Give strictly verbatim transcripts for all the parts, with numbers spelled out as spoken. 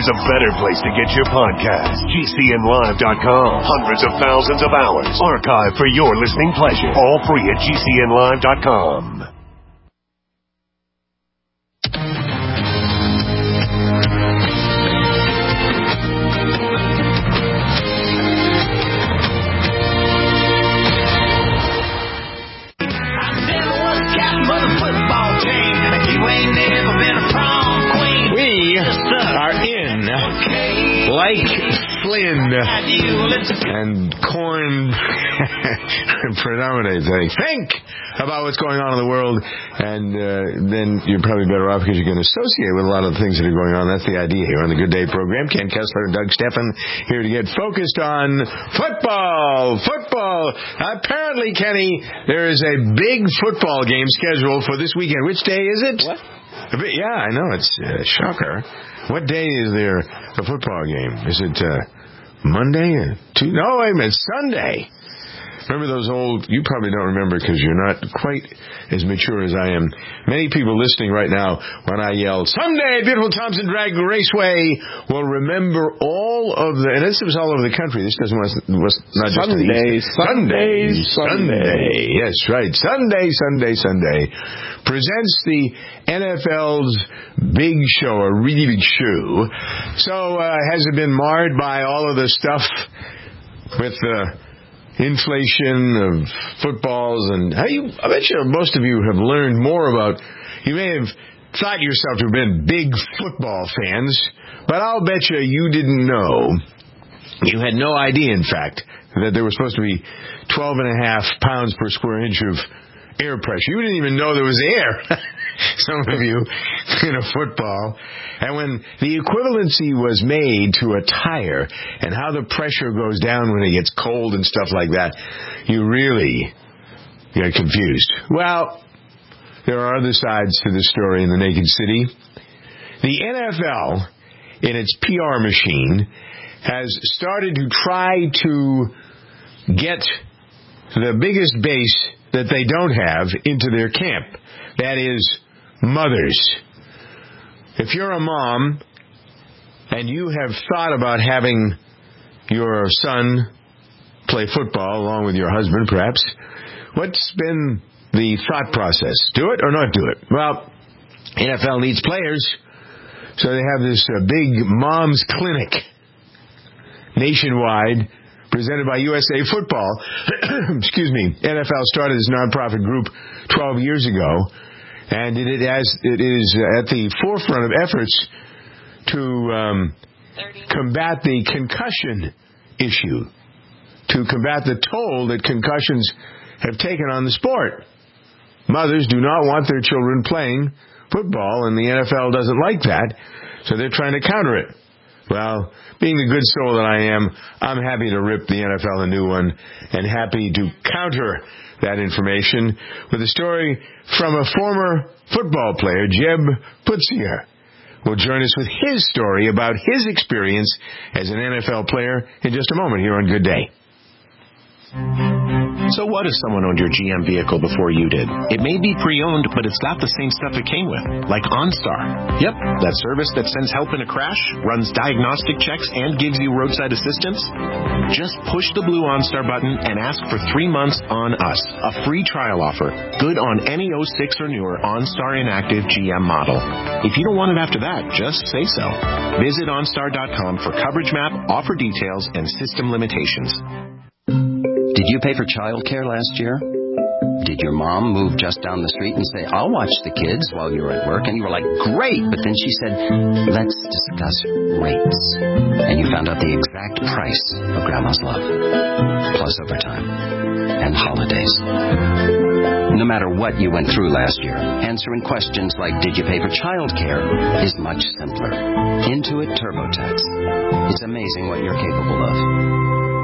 there's a better place to get your podcast. G C N live dot com. Hundreds of thousands of hours archived for your listening pleasure. All free at G C N live dot com. Like Flynn and corn predominates. I think about what's going on in the world, and uh, then you're probably better off because you can associate with a lot of the things that are going on. That's the idea here on the Good Day program. Ken Kessler and Doug Steffen here to get focused on football. Football. Apparently, Kenny, there is a big football game scheduled for this weekend. Which day is it? What? Yeah, I know. It's a uh, shocker. What day is there a football game? Is it uh, Monday? Or Tuesday? No, wait a minute. Sunday. Remember those old... You probably don't remember because you're not quite as mature as I am. Many people listening right now, when I yell, "Someday at beautiful Thompson Drag Raceway," will remember all of the... And this was all over the country. This doesn't was, was not just Sunday, Sunday, Sunday, Sunday. Yes, right. Sunday, Sunday, Sunday. Presents the N F L's big show, a really big show. So uh, has it been marred by all of the stuff with the... Uh, inflation of footballs, and how you, I bet you most of you have learned more about, you may have thought yourself to have been big football fans, but I'll bet you you didn't know, you had no idea, in fact, that there was supposed to be twelve and a half pounds per square inch of air pressure. You didn't even know there was air. Some of you in a football. And when the equivalency was made to a tire and how the pressure goes down when it gets cold and stuff like that, you really get confused. Well, there are other sides to the story in the Naked City. The N F L, in its P R machine, has started to try to get the biggest base that they don't have into their camp. That is, mothers. If you're a mom and you have thought about having your son play football along with your husband, perhaps, what's been the thought process? Do it or not do it? Well, N F L needs players, so they have this uh, big mom's clinic nationwide presented by U S A Football. Excuse me. N F L started this nonprofit group twelve years ago, and it, it, has, it is at the forefront of efforts to um, combat the concussion issue, to combat the toll that concussions have taken on the sport. Mothers do not want their children playing football, and the N F L doesn't like that, so they're trying to counter it. Well, being the good soul that I am, I'm happy to rip the N F L a new one and happy to counter that information with a story from a former football player, Jeb Putzier, will join us with his story about his experience as an N F L player in just a moment here on Good Day. So what if someone owned your G M vehicle before you did? It may be pre-owned, but it's got the same stuff it came with, like OnStar. Yep, that service that sends help in a crash, runs diagnostic checks, and gives you roadside assistance. Just push the blue OnStar button and ask for three months on us, a free trial offer, good on any oh six or newer OnStar inactive G M model. If you don't want it after that, just say so. Visit OnStar dot com for coverage map, offer details, and system limitations. Did you pay for childcare last year? Did your mom move just down the street and say, "I'll watch the kids while you're at work"? And you were like, "Great!" But then she said, "Let's discuss rates." And you found out the exact price of Grandma's love, plus overtime and holidays. No matter what you went through last year, answering questions like, "Did you pay for childcare?" is much simpler. Intuit TurboTax. It's amazing what you're capable of.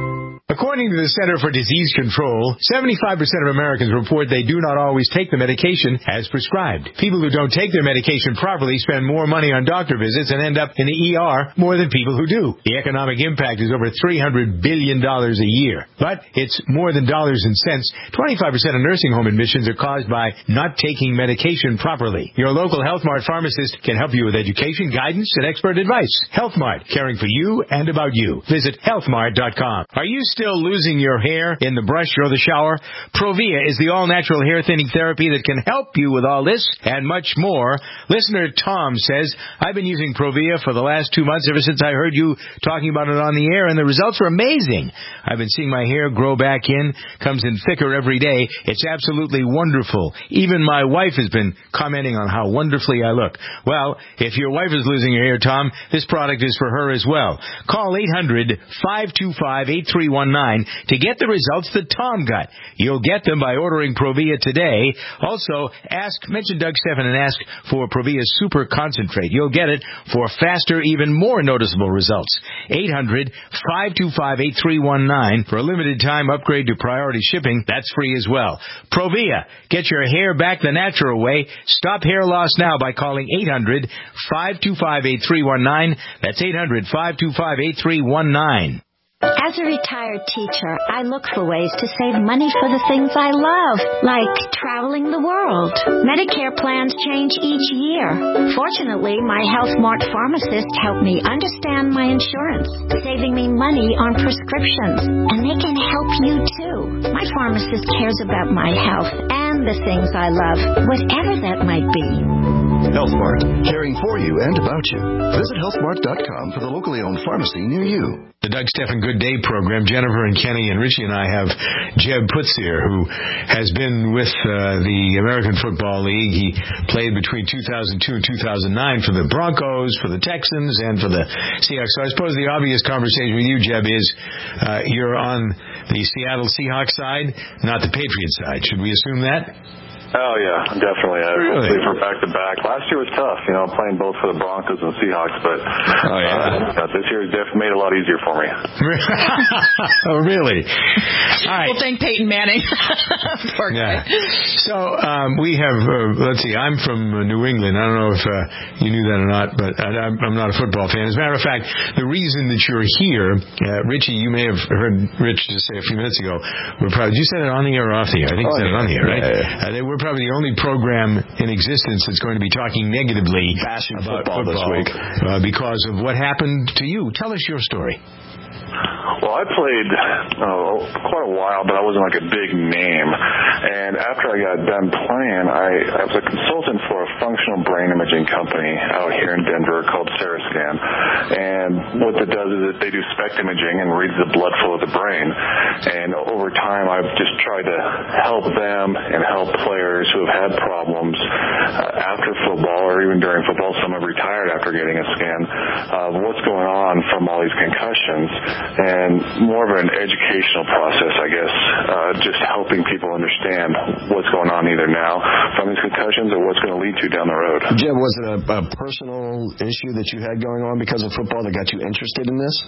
According to the Center for Disease Control, seventy-five percent of Americans report they do not always take the medication as prescribed. People who don't take their medication properly spend more money on doctor visits and end up in the E R more than people who do. The economic impact is over three hundred billion dollars a year. But it's more than dollars and cents. twenty-five percent of nursing home admissions are caused by not taking medication properly. Your local Health Mart pharmacist can help you with education, guidance, and expert advice. Health Mart, caring for you and about you. Visit health mart dot com. Are you still losing your hair in the brush or the shower? Provia is the all-natural hair thinning therapy that can help you with all this and much more. Listener Tom says, I've been using Provia for the last two months ever since I heard you talking about it on the air, and the results were amazing. I've been seeing my hair grow back in, comes in thicker every day. It's absolutely wonderful. Even my wife has been commenting on how wonderfully I look. Well, if your wife is losing her hair, Tom, this product is for her as well. Call eight hundred, five two five, eight three one nine to get the results that Tom got. You'll get them by ordering Provia today. Also, ask, mention Doug Stephan and ask for Provia Super Concentrate. You'll get it for faster, even more noticeable results. eight hundred, five two five, eight three one nine. For a limited time, upgrade to priority shipping. That's free as well. Provia. Get your hair back the natural way. Stop hair loss now by calling eight hundred, five two five, eight three one nine. That's eight hundred, five two five, eight three one nine. As a retired teacher, I look for ways to save money for the things I love, like traveling the world. Medicare plans change each year. Fortunately, my Health Mart pharmacist helped me understand my insurance, saving me money on prescriptions. And they can help you, too. My pharmacist cares about my health and the things I love, whatever that might be. Health Mart, caring for you and about you. Visit health mart dot com for the locally owned pharmacy near you. The Doug Stephan Good Day program. Jennifer and Kenny and Richie and I have Jeb Putzier, who has been with uh, the American Football League. He played between two thousand two and two thousand nine for the Broncos, for the Texans, and for the Seahawks. So I suppose the obvious conversation with you, Jeb, is uh, you're on the Seattle Seahawks side, not the Patriots side. Should we assume that? Oh, yeah, definitely. I really? played for back-to-back. Last year was tough, you know, playing both for the Broncos and Seahawks, but oh, yeah. uh, this year has definitely made it a lot easier for me. Oh, really? All right. Well, thank Peyton Manning. Poor guy. Yeah. So um, we have, uh, let's see, I'm from uh, New England. I don't know if uh, you knew that or not, but I, I'm not a football fan. As a matter of fact, the reason that you're here, uh, Richie, you may have heard Rich just say a few minutes ago, we're probably, did you say it on the air or off the air? I think you oh, said yeah. it on the air, right? Yeah, yeah. Uh, they were probably the only program in existence that's going to be talking negatively Bashing about football, football this week uh, because of what happened to you. Tell us your story. Well, I played uh, quite a while, but I wasn't like a big name. And after I got done playing, I, I was a consultant for a functional brain imaging company out here in Denver called Seroscan. And what it does is that they do SPECT imaging and reads the blood flow of the brain. And over time, I've just tried to help them and help players who have had problems uh, after football or even during football. Some have retired after getting a scan of what's going on from all these concussions. And more of an educational process, I guess, uh, just helping people understand what's going on either now from these concussions or what's going to lead to down the road. Jeb, was it a, a personal issue that you had going on because of football that got you interested in this?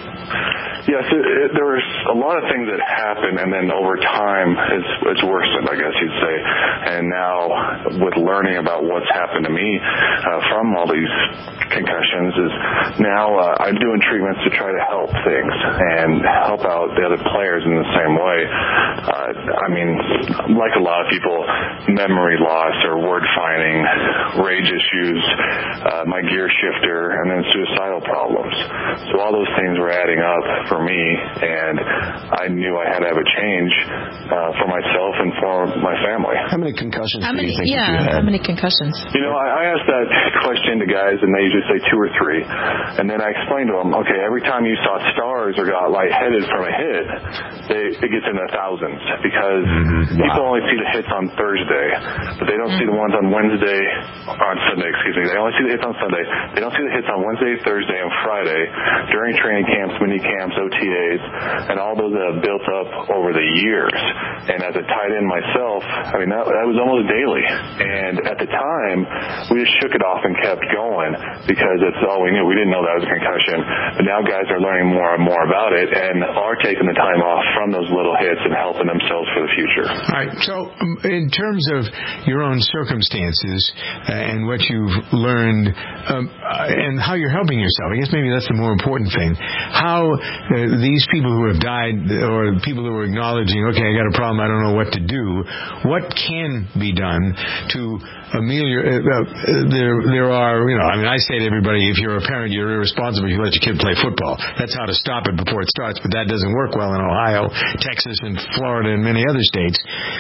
Yes, it, it, there was a lot of things that happened, and then over time, it's, it's worsened, I guess you'd say. And now, with learning about what's happened to me uh, from all these concussions, is now uh, I'm doing treatments to try to help things and help out the other players in the same way. Uh, I mean, like a lot of people, memory loss or word finding, rage issues, uh, my gear shifter, and then suicidal problems. So all those things were adding up for me, and I knew I had to have a change uh, for myself and for my family. How many concussions How do many, you think yeah, that you had? how many concussions? You know, I, I asked that question to guys, and they usually say two or three. And then I explained to them, okay, every time you saw stars or got lightheaded from a hit, they, it gets into thousands because Mm-hmm. people Wow. only see the hits on Thursday, but they don't see the ones on Wednesday, on Sunday, excuse me. They only see the hits on Sunday. They don't see the hits on Wednesday, Thursday, and Friday. during training camps, mini camps, O T As, and all those that have built up over the years. And as a tight end myself, I mean, that, that was almost daily. And at the time, we just shook it off and kept going because that's all we knew. We didn't know that was a concussion. But now guys are learning more and more about it and are taking the time off from those little hits and helping themselves for the future. All right. So um, in terms of your own circumstances uh, and what you've learned um, uh, and how you're helping yourself, I guess maybe that's the more important thing. How uh, these people who have died or people who are acknowledging, okay, I got a problem, I don't know what to do, what can be done to ameliorate? Uh, there, there are, you know, I mean, I say to everybody, if you're a parent, you're irresponsible if you let your kid play football. That's how to stop it before it starts, but that doesn't work well in Ohio, Texas, and Florida, and many other states.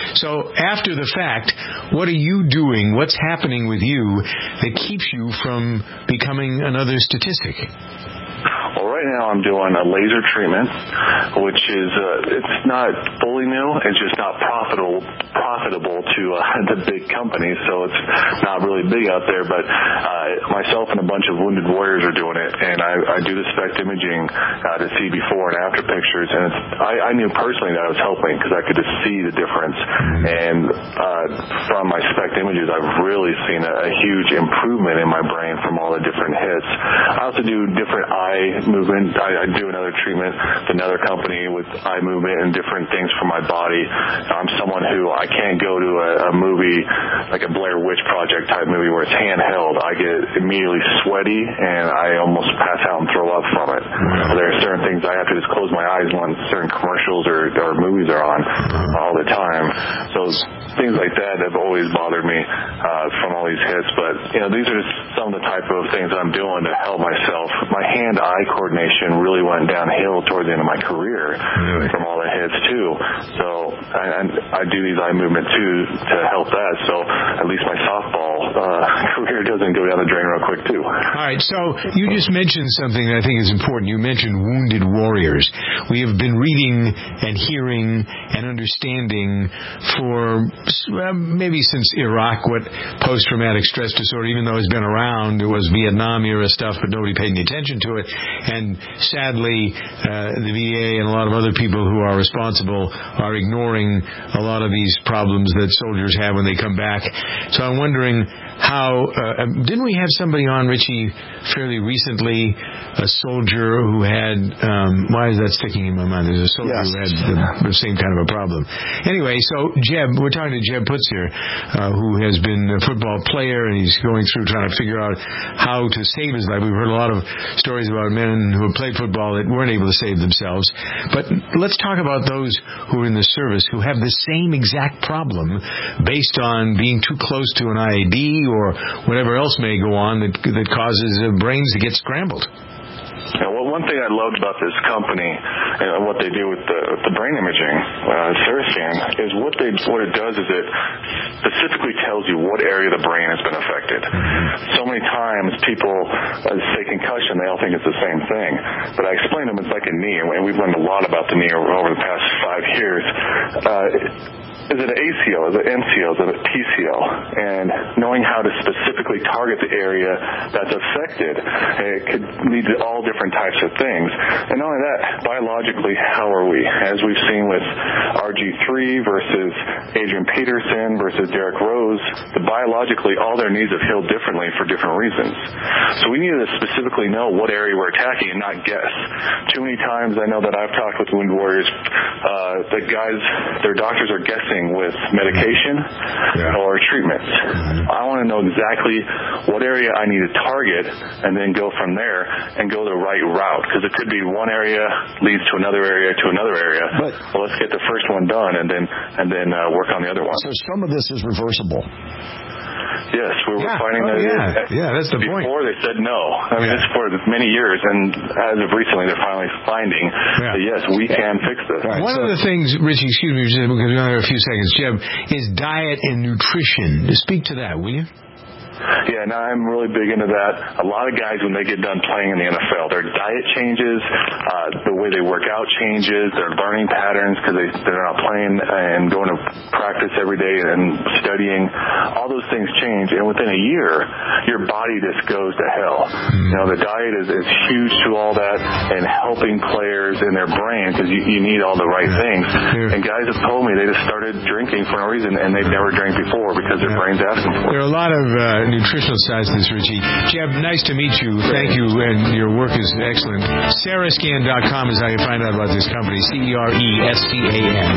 So after the fact, what are you doing? What's happening with you that keeps you from becoming another statistic? Well, right now I'm doing a laser treatment, which is uh, it's not fully new. It's just not profitable profitable to uh, the big companies, so it's not really big out there. But uh, myself and a bunch of wounded warriors are doing it, and I, I do the SPECT imaging uh, to see before and after pictures. And it's, I, I knew personally that I was helping because I could just see the difference. And uh, from my SPECT images, I've really seen a, a huge improvement in my brain from all the different hits. I also do different eye movement. I, I do another treatment with another company with eye movement and different things for my body. I'm someone who I can't go to a, a movie like a Blair Witch Project type movie where it's handheld. I get immediately sweaty and I almost pass out and throw up from it. There are certain things I have to just close my eyes when certain commercials or, or movies are on all the time. So things like that have always bothered me uh, from all these hits. But, you know, these are just some of the type of things I'm doing to help myself. My hand-eye coordination really went downhill towards the end of my career really? from all the hits, too. So I, I do these eye movement, too, to help that. So at least my softball uh, career doesn't go down the drain real quick, too. All right. So you just mentioned something that I think is important. You mentioned wounded warriors. We have been reading and hearing and understanding for uh, maybe since Iraq what post-traumatic stress disorder, even though it's been around, it was Vietnam era stuff, but nobody paid any attention to it. And sadly, uh, the V A and a lot of other people who are responsible are ignoring a lot of these problems that soldiers have when they come back. So I'm wondering how, uh, didn't we have somebody on, Richie, fairly recently, a soldier who had, um, why is that sticking in my mind? There's a soldier yes. who had the, the same kind of a problem. Anyway, so Jeb, we're talking to Jeb Putz here, uh, who has been a football player, and he's going through trying to figure out how to save his life. We've heard a lot of stories about men who have played football that weren't able to save themselves. But let's talk about those who are in the service who have the same exact problem based on being too close to an I E D or whatever else may go on that that causes uh, brains to get scrambled. Yeah, well, one thing I loved about this company and what they do with the, with the brain imaging, uh, Cerascan, is what they what it does is it specifically tells you what area of the brain has been affected. So many times people uh, say concussion, they all think it's the same thing. But I explain to them it's like a knee, and we've learned a lot about the knee over, over the past five years. Uh, Is it an A C L? Is it an M C L? Is it a P C L? And knowing how to specifically target the area that's affected, it could lead to all different types of things. And not only that, biologically, how are we? As we've seen with R G three versus Adrian Peterson versus Derrick Rose, the biologically, all their knees have healed differently for different reasons. So we need to specifically know what area we're attacking and not guess. Too many times I know that I've talked with wound warriors, uh, the guys, their doctors are guessing with medication yeah. or treatments. Mm-hmm. I want to know exactly what area I need to target and then go from there and go the right route, because it could be one area leads to another area to another area. But, well, let's get the first one done and then and then uh, work on the other one. So some of this is reversible. Yes, we were yeah. finding oh, that yeah. it, yeah, that's the before point. Before they said no. I mean, yeah. it's for many years, and as of recently, they're finally finding yeah. that, yes, we can fix this. Right. One so, of the things, Richie, excuse me, because we only have a few seconds, Jeb, is diet and nutrition. Speak to that, will you? Yeah, now I'm really big into that. A lot of guys, when they get done playing in the N F L, their diet changes, uh, the way way they work out changes, their learning patterns because they, they're not playing and going to practice every day and studying. All those things change, and within a year, your body just goes to hell. You know, the diet is, is huge to all that and helping players in their brain because you, you need all the right things. And guys have told me they just started drinking for no reason, and they've never drank before because their brain's asking for it. There are a lot of uh, nutritional sides to this, Richie. Jeb, nice to meet you. Thank you, and your work is excellent. Cerascan dot com is how you find out about this company. C E R E S C A N.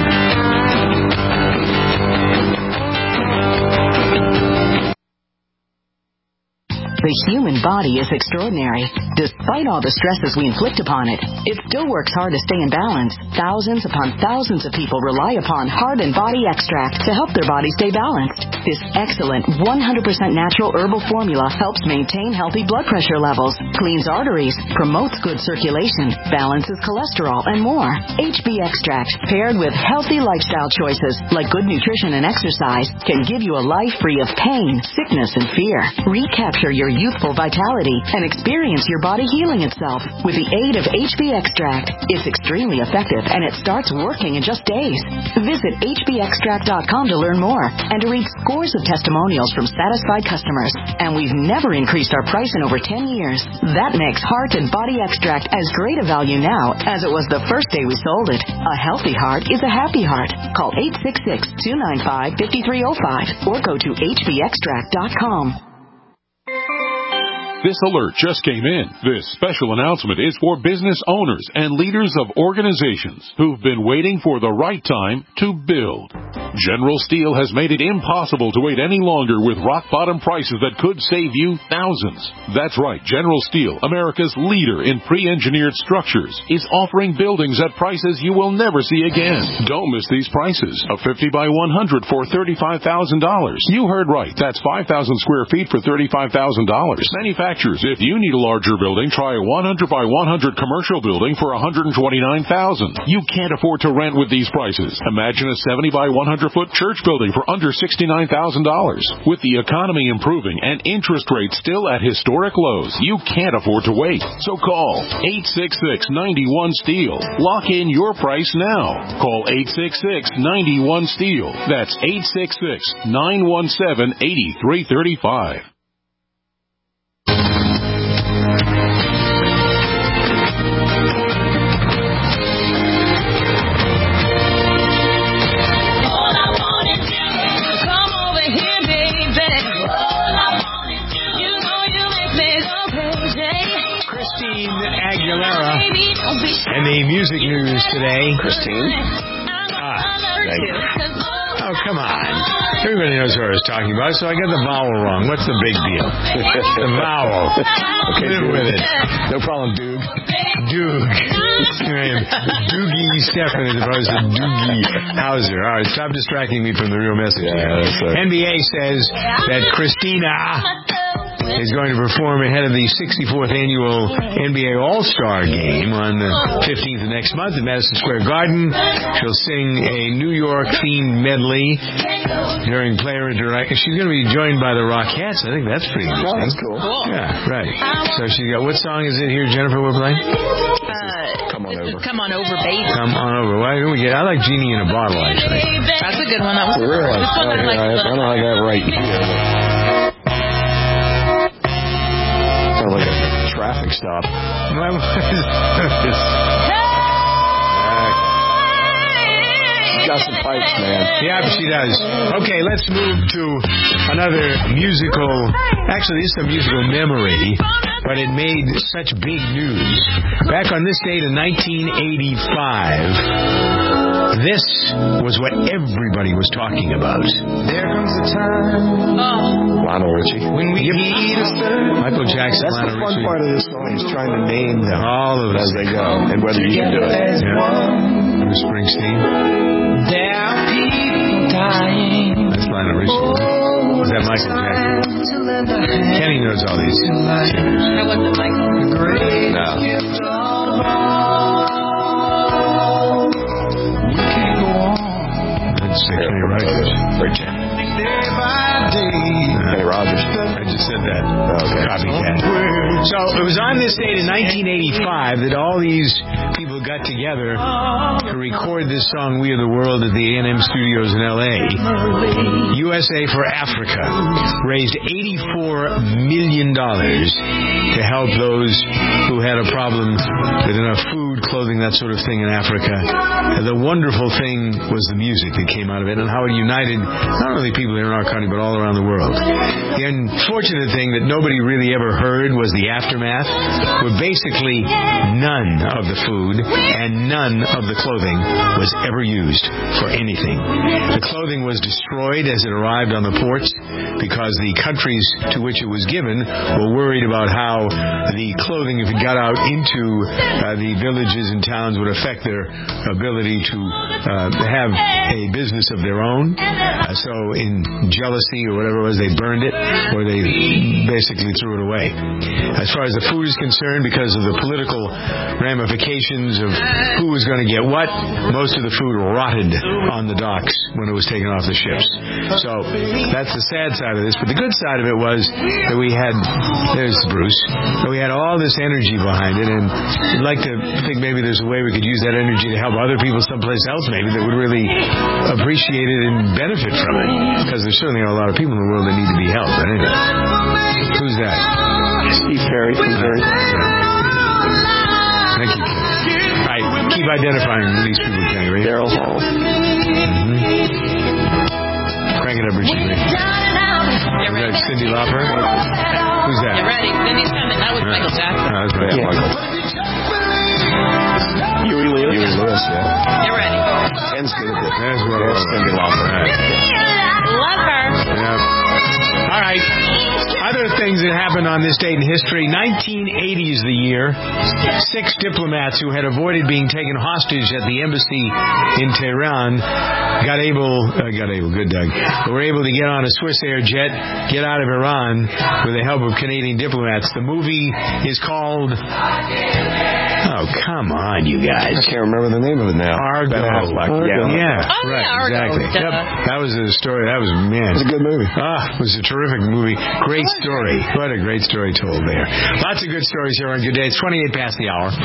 The human body is extraordinary. Despite all the stresses we inflict upon it, it still works hard to stay in balance. Thousands upon thousands of people rely upon Heart and Body Extract to help their body stay balanced. This excellent one hundred percent natural herbal formula helps maintain healthy blood pressure levels, cleans arteries, promotes good circulation, balances cholesterol, and more. H B Extract, paired with healthy lifestyle choices like good nutrition and exercise, can give you a life free of pain, sickness, and fear. Recapture your youthful vitality and experience your body healing itself with the aid of H B Extract. It's extremely effective and it starts working in just days. Visit H B extract dot com to learn more and to read scores of testimonials from satisfied customers. And we've never increased our price in over ten years. That makes Heart and Body Extract as great a value now as it was the first day we sold it. A healthy heart is a happy heart. Call eight six six, two nine five, five three zero five or go to H B extract dot com. This alert just came in. This special announcement is for business owners and leaders of organizations who've been waiting for the right time to build. General Steel has made it impossible to wait any longer with rock-bottom prices that could save you thousands. That's right. General Steel, America's leader in pre-engineered structures, is offering buildings at prices you will never see again. Don't miss these prices. A fifty by one hundred for thirty-five thousand dollars. You heard right. That's five thousand square feet for thirty-five thousand dollars. Manufactured. If you need a larger building, try a one hundred by one hundred commercial building for one hundred twenty-nine thousand dollars. You can't afford to rent with these prices. Imagine a seventy by one hundred foot church building for under sixty-nine thousand dollars. With the economy improving and interest rates still at historic lows, you can't afford to wait. So call eight six six, nine one, STEEL. Lock in your price now. Call eight six six, nine one, STEEL. That's eight six six, nine one seven, eight three three five. Aguilera and the music news today. Christine? Ah, thank you. Oh, come on. Everybody knows what I was talking about, so I got the vowel wrong. What's the big deal? The vowel. Okay, live with it. No problem, Doog. Doog. Doogie Stephan as opposed to Doogie Howser. All right, stop distracting me from the real message. Yeah, that's right. N B A says that Christina is going to perform ahead of the sixty-fourth annual N B A All-Star Game on the fifteenth of next month at Madison Square Garden. She'll sing a New York-themed medley during player interaction. She's going to be joined by the Rockettes. I think that's pretty interesting. Oh, that's cool. Yeah, right. So she got, what song is it here, Jennifer, we're playing? Uh, Come on over. Come on over, baby. Come on over. Why do we get? I like Genie in a Bottle, actually. That's a good one. That was Really? this one Oh, I yeah, like I, I don't have that right. Sounds like a traffic stop. She's got some pipes, man. Yeah, she does. Okay, let's move to another musical. Actually, this is a musical memory, but it made such big news. Back on this date in nineteen eighty-five, this was what everybody was talking about. There comes a time. Oh. Lionel Richie. When we need a stir. Michael Jackson, That's Lionel the fun Richie. part of this song. He's trying to name them All of as us. they go, and whether you can do it. Yeah. Bruce Springsteen. There are people dying. That's Lionel Richie. Is that Michael Jackson? Kenny knows all these singers. That wasn't Michael. No. That's Kenny Rogers. Great chant. Kenny Rogers. I just said that. Okay. Copycat. So it was on this date in nineteen eighty-five that all these people got together to record this song, We Are the World, at the A and M Studios in L A. U S A for Africa raised eighty-four million dollars to help those who had a problem with enough food, clothing, that sort of thing in Africa. And the wonderful thing was the music that came out of it and how it united not only people here in our country but all around the world. The unfortunate thing that nobody really ever heard was the aftermath, where basically none of the food and none of the clothing was ever used for anything. The clothing was destroyed as it arrived on the ports because the countries to which it was given were worried about how the clothing, if it got out into uh, the villages and towns, would affect their ability to uh, have a business of their own. Uh, so in jealousy or whatever it was, they burned it or they basically threw it away. As far as the food is concerned, because of the political ramifications of who was going to get what, most of the food rotted on the docks when it was taken off the ships. So that's the sad side of this. But the good side of it was that we had, there's Bruce, that we had all this energy behind it, and I'd like to think maybe there's a way we could use that energy to help other people someplace else maybe that would really appreciate it and benefit from it. Because there certainly are a lot of people in the world that need to be helped. But anyway, who's that? Steve Perry from Perry. Thank you, Ken. All right, keep identifying these people, Kenny. Right? Daryl Hall. Mm-hmm. Crank it up, Richie. Ray. Is that Cyndi Lauper? Who's that? Get ready. Cindy's coming. That was Michael Jackson. Oh, that's right. Yeah. Michael. Huey Lewis. Huey Lewis, yeah. Get ready. Ken's good at this. There's one. There's Cyndi Lauper. Love her. Yeah. All right. Other things that happened on this date in history. nineteen eighty is the year. Six diplomats who had avoided being taken hostage at the embassy in Tehran got able, uh, got able, good Doug, were able to get on a Swiss Air jet, get out of Iran with the help of Canadian diplomats. The movie is called, oh, come on, you guys. I can't remember the name of it now. Argo. Argo. Yeah, yeah, Oh, right, yeah, Argo. exactly. Duh. Yep. That was a story. That was, man. It's a good movie. Ah, it was a terrific movie. Great story. What a great story told there. Lots of good stories here on Good Day. It's twenty-eight past the hour.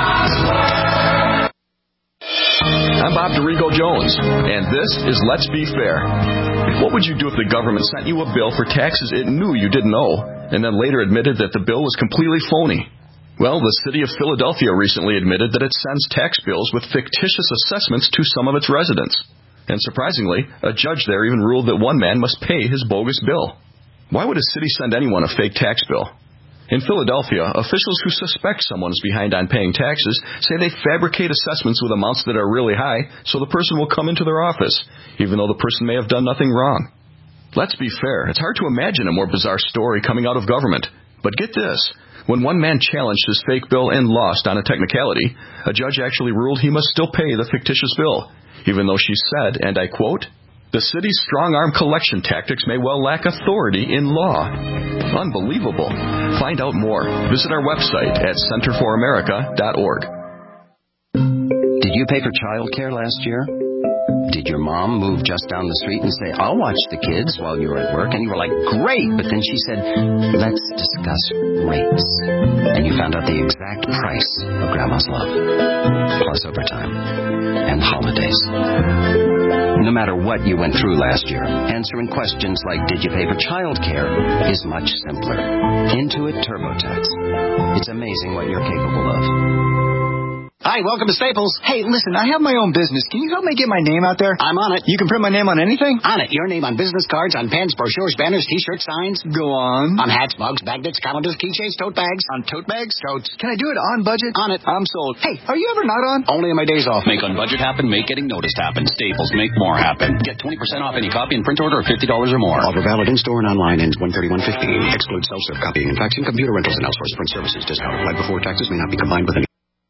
I'm Bob DeRigo Jones, and this is Let's Be Fair. What would you do if the government sent you a bill for taxes it knew you didn't owe, and then later admitted that the bill was completely phony? Well, the city of Philadelphia recently admitted that it sends tax bills with fictitious assessments to some of its residents. And surprisingly, a judge there even ruled that one man must pay his bogus bill. Why would a city send anyone a fake tax bill? In Philadelphia, officials who suspect someone is behind on paying taxes say they fabricate assessments with amounts that are really high so the person will come into their office, even though the person may have done nothing wrong. Let's be fair, it's hard to imagine a more bizarre story coming out of government. But get this, when one man challenged his fake bill and lost on a technicality, a judge actually ruled he must still pay the fictitious bill, even though she said, and I quote, "The city's strong-arm collection tactics may well lack authority in law." Unbelievable. Find out more. Visit our website at center for america dot org. Did you pay for child care last year? Did your mom move just down the street and say, "I'll watch the kids while you're at work"? And you were like, "Great!" But then she said, "Let's discuss rates." And you found out the exact price of Grandma's love, plus overtime and holidays. No matter what you went through last year, answering questions like, "Did you pay for child care?" is much simpler. Intuit TurboTax. It's amazing what you're capable of. Hi, welcome to Staples. Hey, listen, I have my own business. Can you help me get my name out there? I'm on it. You can print my name on anything? On it. Your name on business cards, on pens, brochures, banners, T-shirts, signs. Go on. On hats, mugs, magnets, calendars, keychains, tote bags. On tote bags? Totes. Can I do it on budget? On it. I'm sold. Hey, are you ever not on? Only on my days off. Make on budget happen, make getting noticed happen. Staples, make more happen. Get twenty percent off any copy and print order of fifty dollars or more. Offer valid in-store and online, ends one thirty-one fifteen. Excludes self-serve copying and faxing, computer rentals, and outsourced print services. Discount applied before taxes may not be combined with any.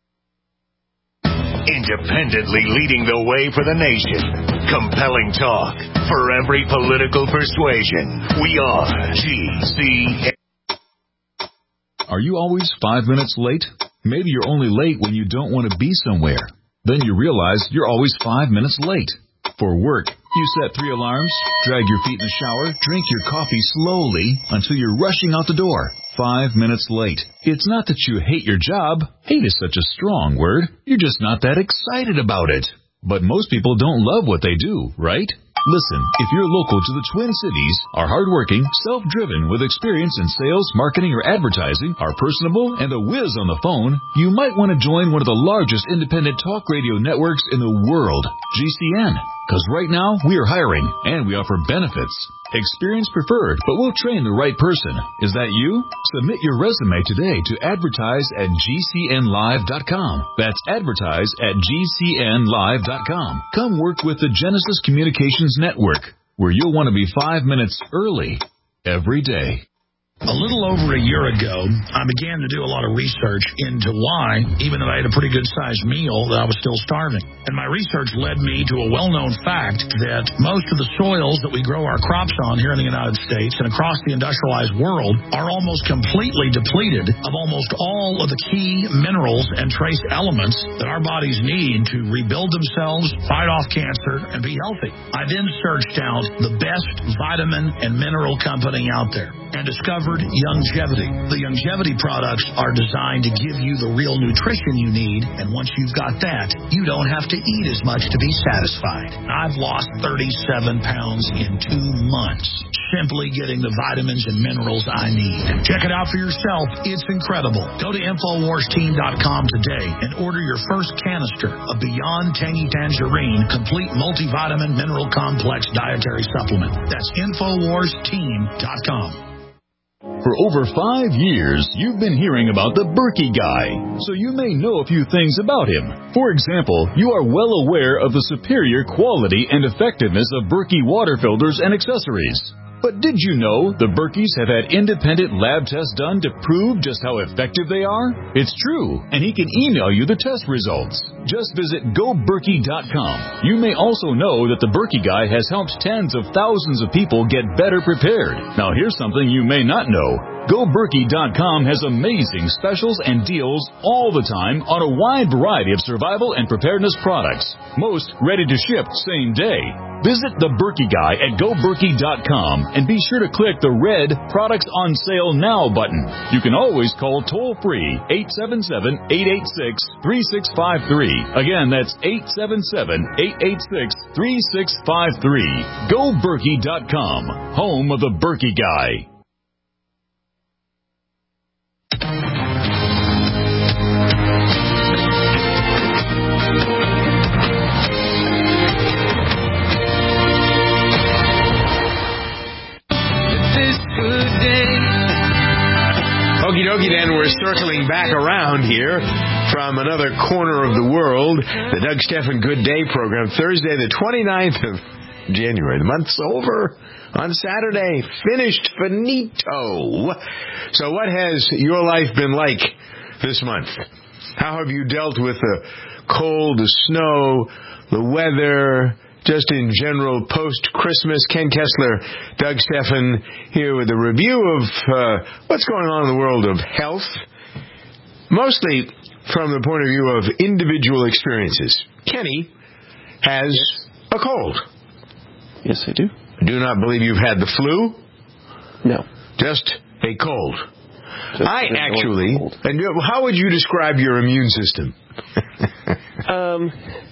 Independently leading the way for the nation. Compelling talk for every political persuasion. We are G C N. Are you always five minutes late? Maybe you're only late when you don't want to be somewhere. Then you realize you're always five minutes late. For work, You set three alarms, drag your feet in the shower, drink your coffee slowly until you're rushing out the door. Five minutes late. It's not that you hate your job. Hate is such a strong word. You're just not that excited about it. But most people don't love what they do, right? Listen, if you're local to the Twin Cities, are hardworking, self-driven, with experience in sales, marketing, or advertising, are personable, and a whiz on the phone, you might want to join one of the largest independent talk radio networks in the world, G C N. Because right now, we are hiring, and we offer benefits. Experience preferred, but we'll train the right person. Is that you? Submit your resume today to advertise at G C N live dot com. That's advertise at G C N live dot com. Come work with the Genesis Communications Network, where you'll want to be five minutes early every day. A little over a year ago, I began to do a lot of research into why, even though I had a pretty good-sized meal, that I was still starving. And my research led me to a well-known fact that most of the soils that we grow our crops on here in the United States and across the industrialized world are almost completely depleted of almost all of the key minerals and trace elements that our bodies need to rebuild themselves, fight off cancer, and be healthy. I then searched out the best vitamin and mineral company out there and discovered Youngevity. The Youngevity products are designed to give you the real nutrition you need, and once you've got that, you don't have to eat as much to be satisfied. I've lost thirty-seven pounds in two months, simply getting the vitamins and minerals I need. Check it out for yourself. It's incredible. Go to Infowars Team dot com today and order your first canister of Beyond Tangy Tangerine Complete Multivitamin Mineral Complex Dietary Supplement. That's Infowars Team dot com. For over five years, you've been hearing about the Berkey Guy, so you may know a few things about him. For example, you are well aware of the superior quality and effectiveness of Berkey water filters and accessories. But did you know the Berkeys have had independent lab tests done to prove just how effective they are? It's true, and he can email you the test results. Just visit Go Berkey dot com. You may also know that the Berkey Guy has helped tens of thousands of people get better prepared. Now here's something you may not know. Go Berkey dot com has amazing specials and deals all the time on a wide variety of survival and preparedness products. Most ready to ship same day. Visit the Berkey Guy at Go Berkey dot com and be sure to click the red Products on Sale Now button. You can always call toll-free eight seven seven, eight eight six, three six five three. Again, that's eight seven seven, eight eight six, three six five three. Go Berkey dot com, home of the Berkey Guy. Okie dokie then, we're circling back around here from another corner of the world. The Doug Stephan Good Day program, Thursday the twenty-ninth of January. The month's over on Saturday. Finished, finito. So what has your life been like this month? How have you dealt with the cold, the snow, the weather, just in general, post-Christmas? Ken Kessler, Doug Stephan here with a review of uh, what's going on in the world of health, mostly from the point of view of individual experiences. Kenny has yes. a cold. Yes, I do. I do not believe you've had the flu. No. Just a cold. Just I actually, cold. And how would you describe your immune system? um...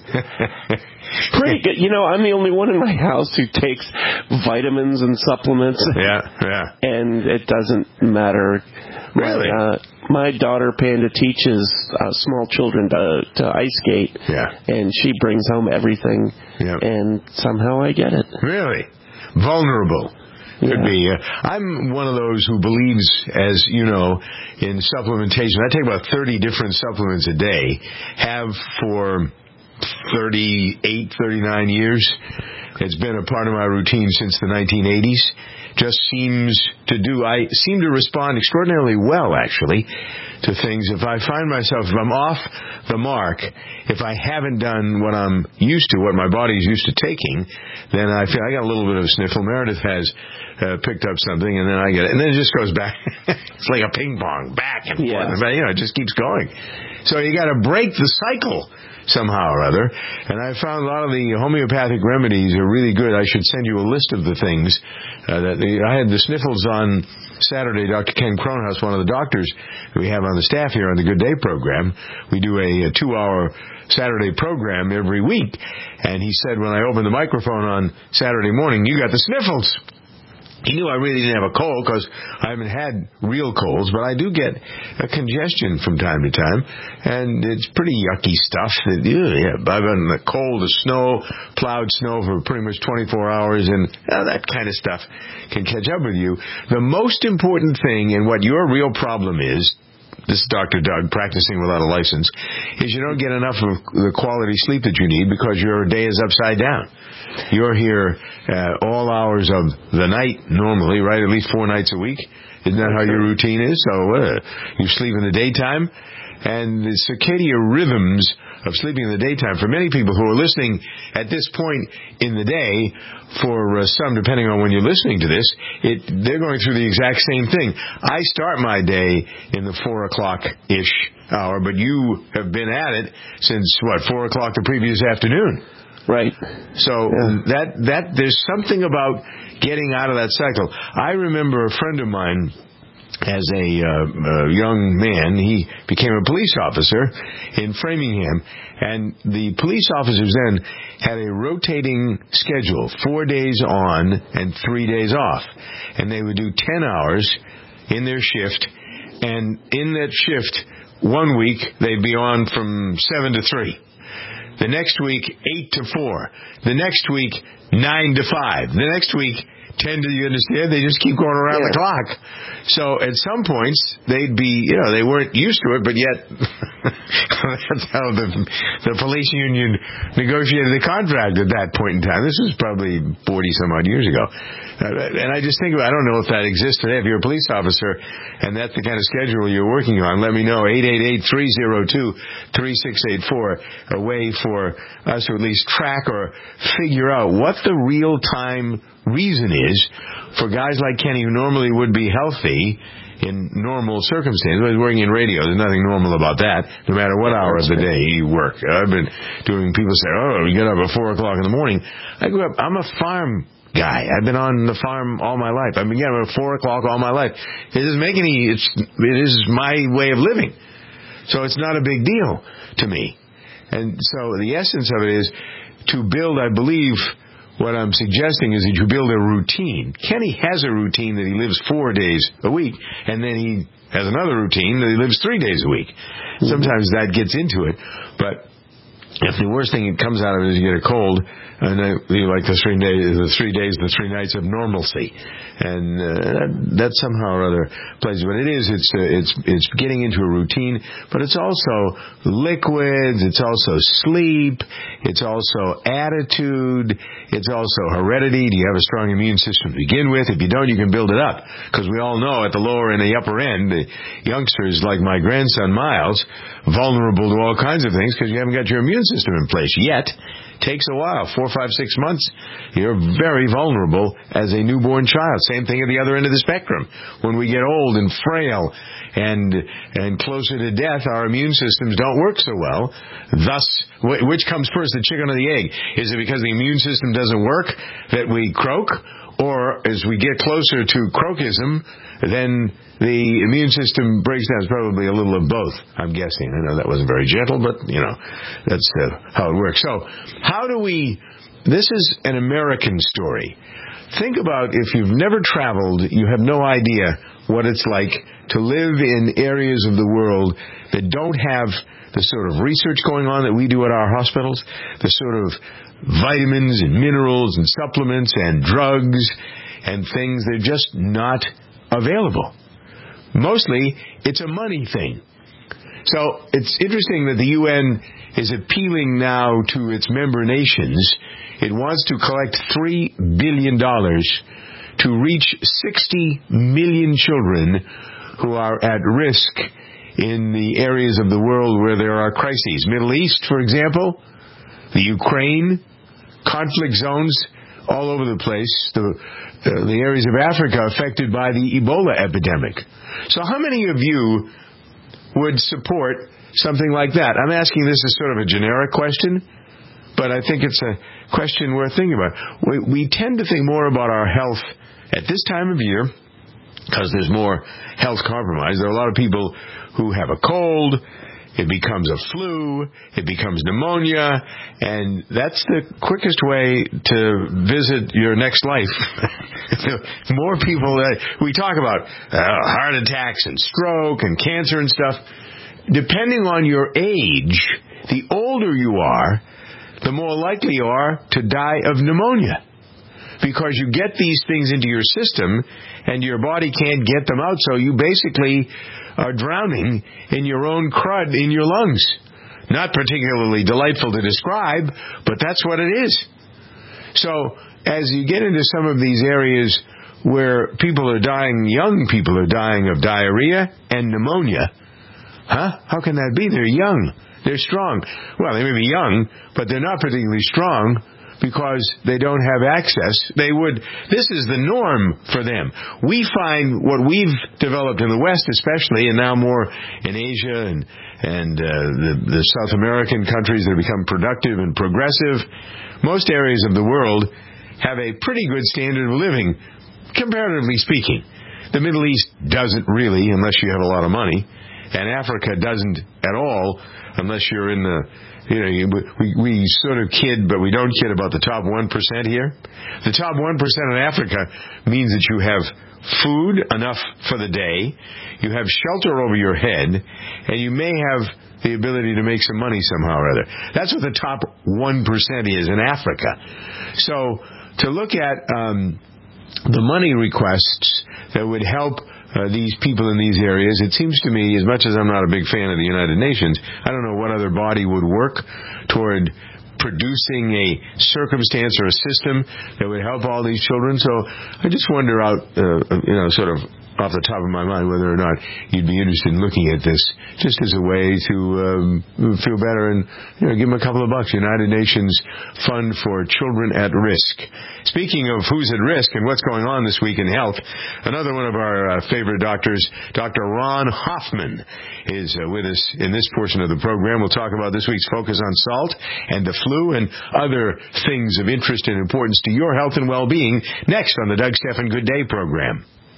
Pretty good. You know, I'm the only one in my house who takes vitamins and supplements. Yeah, yeah. And it doesn't matter. Really? My, uh, my daughter, Panda, teaches uh, small children to, to ice skate. Yeah. And she brings home everything. Yeah. And somehow I get it. Really? Vulnerable. Could yeah. be. Uh, I'm one of those who believes, as you know, in supplementation. I take about thirty different supplements a day. Have for thirty-eight, thirty-nine years. It's been a part of my routine since the nineteen eighties. Just seems to do, I seem to respond extraordinarily well, actually, to things. If I find myself, if I'm off the mark, if I haven't done what I'm used to, what my body's used to taking, then I feel I got a little bit of a sniffle. Meredith has uh, picked up something, and then I get it. And then it just goes back. It's like a ping pong, back and forth. Yeah. You know, it just keeps going. So you got to break the cycle somehow or other. And I found a lot of the homeopathic remedies are really good. I should send you a list of the things. Uh, that the, I had the sniffles on Saturday. Doctor Ken Cronhouse, one of the doctors we have on the staff here on the Good Day program, we do a, a two-hour Saturday program every week. And he said when I opened the microphone on Saturday morning, you got the sniffles. He knew I really didn't have a cold because I haven't had real colds, but I do get a congestion from time to time, and it's pretty yucky stuff. That, yeah, I've been in the cold, the snow, plowed snow for pretty much twenty-four hours, and uh, that kind of stuff can catch up with you. The most important thing and what your real problem is, this is Doctor Doug practicing without a license, is you don't get enough of the quality sleep that you need because your day is upside down. You're here uh, all hours of the night normally, right? At least four nights a week. Isn't that how your routine is? So uh, you sleep in the daytime. And the circadian rhythms of sleeping in the daytime, for many people who are listening at this point in the day, for uh, some, depending on when you're listening to this, it, they're going through the exact same thing. I start my day in the four o'clock-ish hour, but you have been at it since, what, four o'clock the previous afternoon. Right. So yeah. that that there's something about getting out of that cycle. I remember a friend of mine, as a, uh, a young man, he became a police officer in Framingham, and the police officers then had a rotating schedule, four days on and three days off, and they would do ten hours in their shift, and in that shift, one week they'd be on from seven to three. The next week, eight to four. The next week, nine to five. The next week, ten to, you understand? They just keep going around yeah. the clock. So at some points, they'd be, you know, they weren't used to it, but yet that's how the, the police union negotiated the contract at that point in time. This was probably forty some odd years ago. Uh, and I just think about, I don't know if that exists today. If you're a police officer and that's the kind of schedule you're working on, let me know. eight eight eight, three oh two, three six eight four, a way for us to at least track or figure out what the real-time reason is for guys like Kenny who normally would be healthy in normal circumstances. He's working in radio. There's nothing normal about that, no matter what hour of the day you work. I've been doing, people say, oh, you get up at four o'clock in the morning. I grew up, I'm a farm guy. I've been on the farm all my life. I've been getting up at four o'clock all my life. It doesn't make any, it's, it is my way of living. So it's not a big deal to me. And so the essence of it is to build, I believe, what I'm suggesting is that you build a routine. Kenny has a routine that he lives four days a week, and then he has another routine that he lives three days a week. Sometimes that gets into it, but if the worst thing that comes out of it is you get a cold, and then you like the three days, the three days, the three nights of normalcy, and uh, that, that somehow or other plays. But it is, it's uh, it's it's getting into a routine, but it's also liquids, it's also sleep, it's also attitude, it's also heredity. Do you have a strong immune system to begin with? If you don't, you can build it up, because we all know at the lower and the upper end, the youngsters like my grandson Miles, vulnerable to all kinds of things because you haven't got your immune system in place yet. Takes a while, four, five, six months. You're very vulnerable as a newborn child. Same thing at the other end of the spectrum. When we get old and frail and and closer to death, our immune systems don't work so well. Thus, which comes first, the chicken or the egg? Is it because the immune system doesn't work that we croak? Or as we get closer to croakism, then the immune system breaks down. It's probably a little of both, I'm guessing. I know that wasn't very gentle, but, you know, that's uh, how it works. So how do we... This is an American story. Think about if you've never traveled, you have no idea what it's like to live in areas of the world that don't have the sort of research going on that we do at our hospitals, the sort of vitamins and minerals and supplements and drugs and things that are just not available. Mostly, it's a money thing. So it's interesting that the U N is appealing now to its member nations. It wants to collect three billion dollars to reach sixty million children who are at risk in the areas of the world where there are crises. Middle East, for example, the Ukraine, conflict zones all over the place, the, uh, the areas of Africa affected by the Ebola epidemic. So how many of you would support something like that? I'm asking this as sort of a generic question, but I think it's a question worth thinking about. We, we tend to think more about our health at this time of year because there's more health compromise. There are a lot of people who have a cold. It becomes a flu, it becomes pneumonia, and that's the quickest way to visit your next life. More people that we talk about uh, heart attacks and stroke and cancer and stuff. Depending on your age, the older you are, the more likely you are to die of pneumonia. Because you get these things into your system and your body can't get them out, so you basically are drowning in your own crud in your lungs. Not particularly delightful to describe, but that's what it is. So as you get into some of these areas where people are dying, young people are dying of diarrhea and pneumonia, huh? How can that be? They're young. They're strong. Well, they may be young, but they're not particularly strong because they don't have access. They would, this is the norm for them. We find what we've developed in the West especially, and now more in Asia and, and uh, the, the South American countries that have become productive and progressive, most areas of the world have a pretty good standard of living, comparatively speaking. The Middle East doesn't really, unless you have a lot of money, and Africa doesn't at all, unless you're in the, you know, we, we sort of kid, but we don't kid about the top one percent here. The top one percent in Africa means that you have food enough for the day, you have shelter over your head, and you may have the ability to make some money somehow or other. That's what the top one percent is in Africa. So to look at um, the money requests that would help Uh, these people in these areas, it seems to me, as much as I'm not a big fan of the United Nations, I don't know what other body would work toward producing a circumstance or a system that would help all these children. So I just wonder out, uh, you know, sort of off the top of my mind whether or not you'd be interested in looking at this just as a way to um, feel better and, you know, give them a couple of bucks. United Nations Fund for Children at Risk. Speaking of who's at risk and what's going on this week in health, another one of our uh, favorite doctors, Doctor Ron Hoffman, is uh, with us in this portion of the program. We'll talk about this week's focus on salt and the flu and other things of interest and importance to your health and well-being next on the Doug Stephan Good Day program.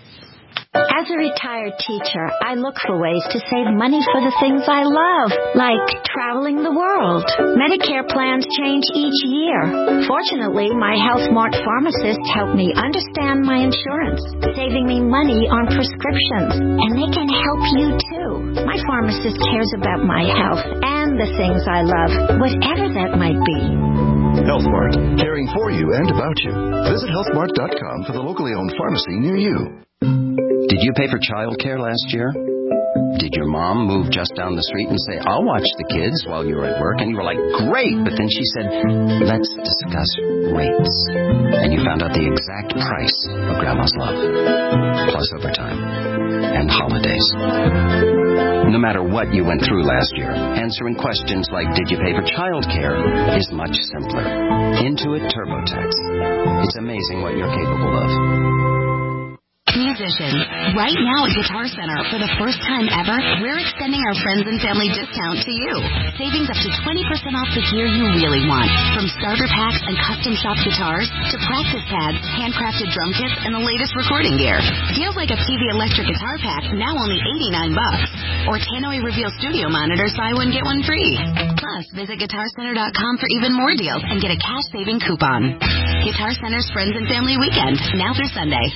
As a retired teacher, I look for ways to save money for the things I love, like traveling the world. Medicare plans change each year. Fortunately, my HealthMart pharmacist helped me understand my insurance, saving me money on prescriptions. And they can help you, too. My pharmacist cares about my health and the things I love, whatever that might be. HealthMart, caring for you and about you. Visit health mart dot com for the locally owned pharmacy near you. Did you pay for child care last year? Did your mom move just down the street and say, I'll watch the kids while you're at work? And you were like, great. But then she said, let's discuss rates. And you found out the exact price of Grandma's love, plus overtime and holidays. No matter what you went through last year, answering questions like, did you pay for child care, is much simpler. Intuit TurboTax. It's amazing what you're capable of. Musicians, right now at Guitar Center, for the first time ever, we're extending our friends and family discount to you. Savings up to twenty percent off the gear you really want. From starter packs and custom shop guitars to practice pads, handcrafted drum kits, and the latest recording gear. Deals like a P V electric guitar pack, now only eighty-nine bucks. Or Tannoy Reveal Studio monitors, buy one, get one free. Plus, visit guitar center dot com for even more deals and get a cash saving coupon. Guitar Center's Friends and Family Weekend, now through Sunday.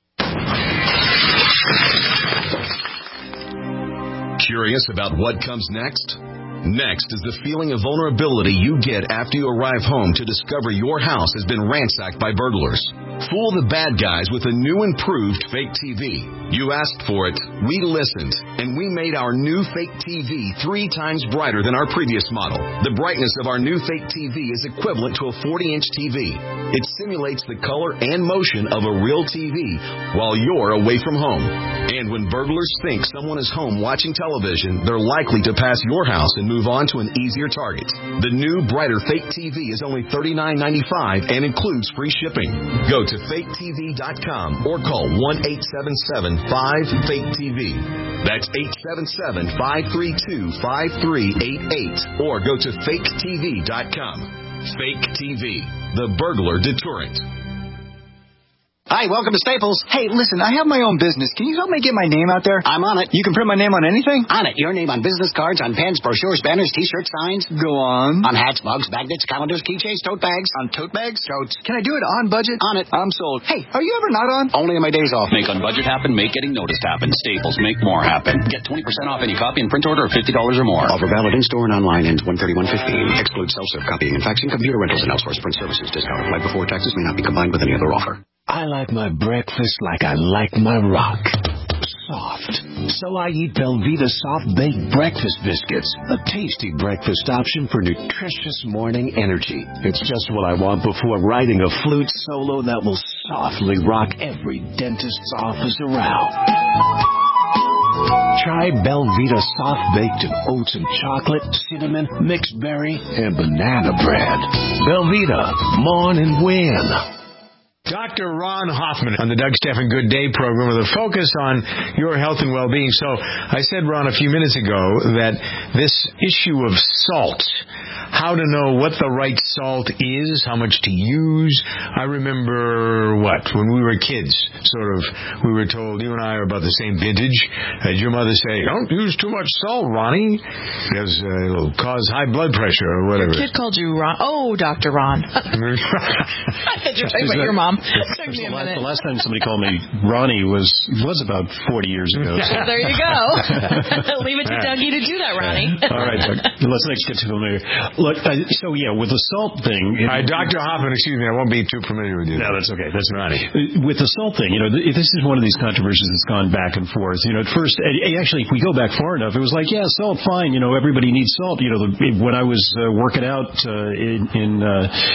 Curious about what comes next? Next is the feeling of vulnerability you get after you arrive home to discover your house has been ransacked by burglars. Fool the bad guys with a new improved fake T V. You asked for it, we listened, and we made our new fake T V three times brighter than our previous model. The brightness of our new fake T V is equivalent to a forty-inch T V. It simulates the color and motion of a real T V while you're away from home. And when burglars think someone is home watching television, they're likely to pass your house and move on to an easier target. The new, brighter fake T V is only thirty-nine ninety-five and includes free shipping. Go go to fake t v dot com or call one eight seven seven five fake T V. That's eight seven seven, five three two, five three eight eight or go to fake t v dot com. Fake T V, the burglar deterrent. Hi, welcome to Staples. Hey, listen, I have my own business. Can you help me get my name out there? I'm on it. You can print my name on anything? On it. Your name on business cards, on pens, brochures, banners, T-shirts, signs. Go on. On hats, mugs, magnets, calendars, keychains, tote bags. On tote bags? Totes. Can I do it on budget? On it. I'm sold. Hey, are you ever not on? Only on my days off. Make on budget happen, make getting noticed happen. Staples, make more happen. Get twenty percent off any copy and print order of fifty dollars or more. Offer valid in-store and online, ends one thirty-one fifteen. Excludes self-serve copying and faxing, computer rentals, and outsourced print services. Discount applied before taxes may not be combined with any other offer. I like my breakfast like I like my rock. Soft. So I eat Belvita Soft Baked Breakfast Biscuits, a tasty breakfast option for nutritious morning energy. It's just what I want before writing a flute solo that will softly rock every dentist's office around. Try Belvita Soft Baked oats and chocolate, cinnamon, mixed berry, and banana bread. Belvita, mourn and win. Doctor Ron Hoffman on the Doug Stephan Good Day program with a focus on your health and well-being. So I said, Ron, a few minutes ago that this issue of salt, how to know what the right salt is, how much to use. I remember, what, when we were kids, sort of, we were told, you and I are about the same vintage. Did your mother say, don't use too much salt, Ronnie, because uh, it'll cause high blood pressure or whatever. Your kid called you Ron. Oh, Doctor Ron. I thought you were talking about your mom. Took me a the, last, minute. the last time somebody called me Ronnie was was about forty years ago. So. There you go. Leave it to Dougie to do that, Ronnie. All right, Doug. Let's next get to familiar. Look, I, so yeah, with the salt thing. All right, Doctor Hoffman, excuse me, I won't be too familiar with you. No, that's okay. That's Ronnie. With the salt thing, you know, th- this is one of these controversies that's gone back and forth. You know, at first, actually, if we go back far enough, it was like, yeah, salt, fine. You know, everybody needs salt. You know, the, when I was uh, working out uh, in, in uh,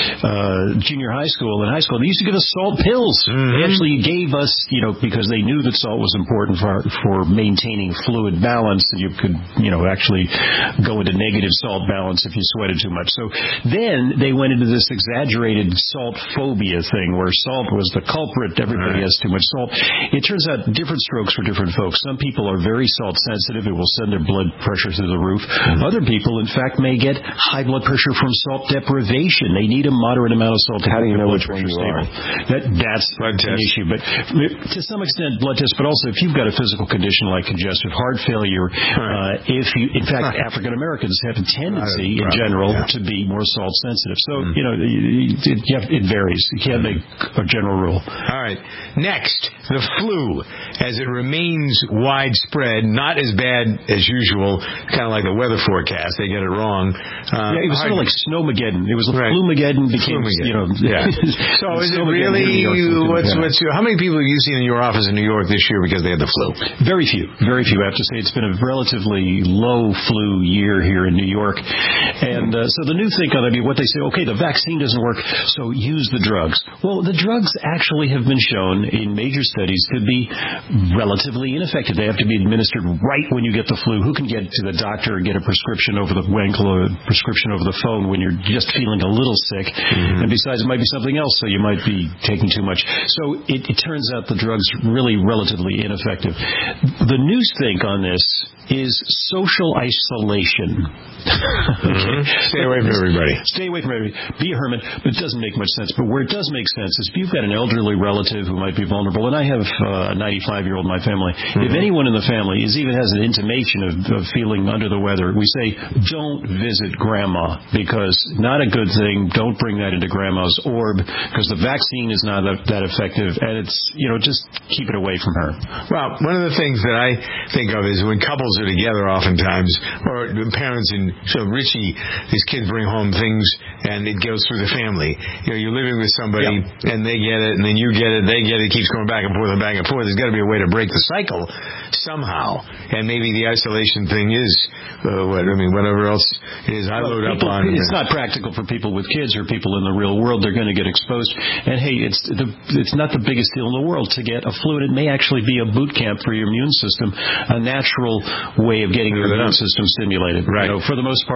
uh, junior high school and high school, they used to give us salt pills. Mm-hmm. They actually gave us, you know, because they knew that salt was important for for maintaining fluid balance, and you could, you know, actually go into negative salt balance if you sweated too much. So then they went into this exaggerated salt phobia thing where salt was the culprit. Everybody right. has too much salt. It turns out different strokes for different folks. Some people are very salt sensitive. It will send their blood pressure through the roof. Mm-hmm. Other people, in fact, may get high blood pressure from salt deprivation. They need a moderate amount of salt to How do you know which blood one you stable. are? That, that's blood an test. issue. But to some extent, blood test, but also if you've got a physical condition like congestive heart failure, right. uh, if you, in fact, right. African Americans have a tendency in general yeah. to be more salt sensitive. So, mm. you know, it, you have, it varies. You can't make a general rule. All right. Next, the flu, as it remains widespread, not as bad as usual, kind of like the weather forecast. They get it wrong. Uh, yeah, it was sort of like Snowmageddon. It was like right. Flumageddon became, Flumageddon. you know. Yeah. So is it really, what's, what's, how many people have you seen in your office in New York this year because they had the flu? Very few. Very few. I have to say it's been a relatively low flu year here in New York. And uh, so the new thing on I mean, what they say, okay, the vaccine doesn't work, so use the drugs. Well, the drugs actually have been shown in major studies to be relatively ineffective. They have to be administered right when you get the flu. Who can get to the doctor and get a prescription over the a prescription over the phone when you're just feeling a little sick? Mm-hmm. And besides, it might be something else, so you might be taking too much. So it, it turns out the drug's really relatively ineffective. The new thing on this is social isolation. Okay. Mm-hmm. Stay away from everybody. Stay away from everybody. Be a hermit, but it doesn't make much sense. But where it does make sense is if you've got an elderly relative who might be vulnerable, and I have uh, a ninety-five-year-old in my family, mm-hmm. if anyone in the family is even has an intimation of, of feeling under the weather, we say, don't visit grandma, because not a good thing. Don't bring that into grandma's orb, because the vaccine is not that, that effective, and it's, you know, just keep it away from her. Well, one of the things that I think of is when couples are together oftentimes, or parents and so Richie, these kids bring home things and it goes through the family. You know, you're living with somebody yep. and they get it and then you get it, they get it, it keeps going back and forth and back and forth. There's got to be a way to break the cycle somehow. And maybe the isolation thing is, uh, what I mean, whatever else is I well, load people, up on. It's not practical for people with kids or people in the real world. They're going to get exposed. And hey, it's the, it's not the biggest deal in the world to get a flu. It may actually be a boot camp for your immune system, a natural way of getting your immune system stimulated. Right. You know, for the most part, it,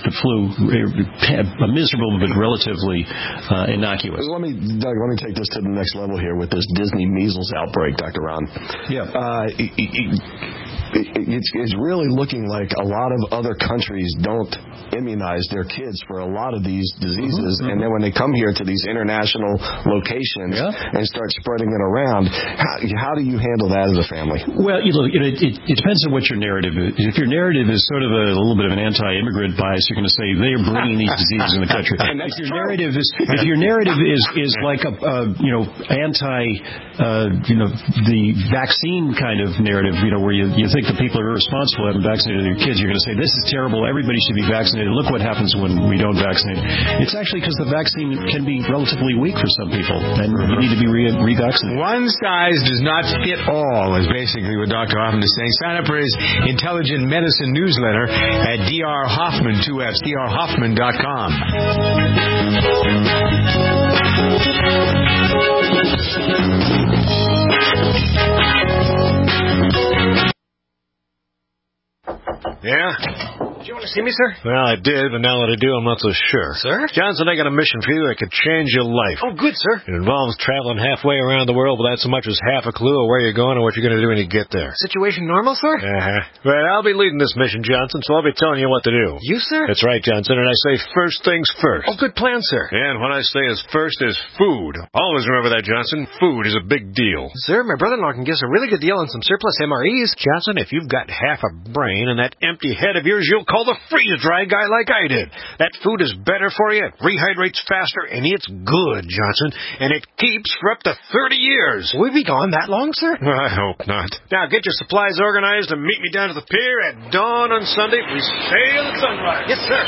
the flu, a miserable but relatively uh, innocuous. Let me, Doug, let me take this to the next level here with this Disney measles outbreak, Doctor Ron. Yeah. Uh, it, it, it's, it's really looking like a lot of other countries don't immunize their kids for a lot of these diseases, mm-hmm. and then when they come here to these international locations yeah. and start spreading it around, how, how do you handle that as a family? Well, you know, it, it, it depends on what your narrative is. If your narrative is sort of a, a little bit of an anti-immigrant bias, you're going to say they're bringing these diseases in the country. And if your true. narrative is, if your narrative is is like a, a you know anti, uh, you know the vaccine kind of narrative, you know where you you think the people are irresponsible haven't vaccinated their kids, you're going to say this is terrible. Everybody should be vaccinated. Look what happens when we don't vaccinate. It's actually because the vaccine can be relatively weak for some people, and you need to be re- revaccinated. One size does not fit all, is basically what Doctor Hoffman is saying. Sign up for his Intelligent Medicine newsletter at D R Hoffman, two F's, D R Hoffman dot com. Yeah? Did you want to see me, sir? Well, I did, but now that I do, I'm not so sure. Sir? Johnson, I got a mission for you that could change your life. Oh, good, sir. It involves traveling halfway around the world without so much as half a clue of where you're going or what you're going to do when you get there. Situation normal, sir? Uh-huh. Well, I'll be leading this mission, Johnson, so I'll be telling you what to do. You, sir? That's right, Johnson, and I say first things first. Oh, good plan, sir. And what I say is first is food. Always remember that, Johnson. Food is a big deal. Sir, my brother-in-law can give us a really good deal on some surplus M R Es. Johnson, if you've got half a brain and that empty head of yours, you'll call the freeze-dry guy like I did. That food is better for you, it rehydrates faster, and it's good, Johnson, and it keeps for up to thirty years. Will we be gone that long, sir? I hope not. Now, get your supplies organized and meet me down to the pier at dawn on Sunday. We sail at sunrise. Yes, sir.